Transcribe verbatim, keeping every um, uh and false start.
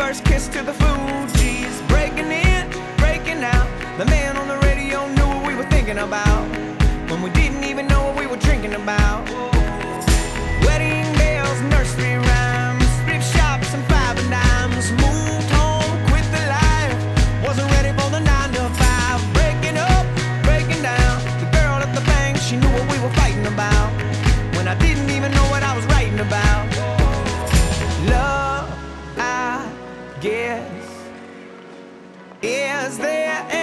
first kiss to the Fugees. Breaking in, breaking out. The man on the radio knew what we were thinking about when we didn't even know what we were drinking about. Wedding bells, nursery rhymes, thrift shops and five and dimes. Moved home, quit the life, wasn't ready for the nine to five. Breaking up, breaking down. The girl at the bank, she knew what we were fighting about when I didn't even know what I was writing about. Love, I guess, is there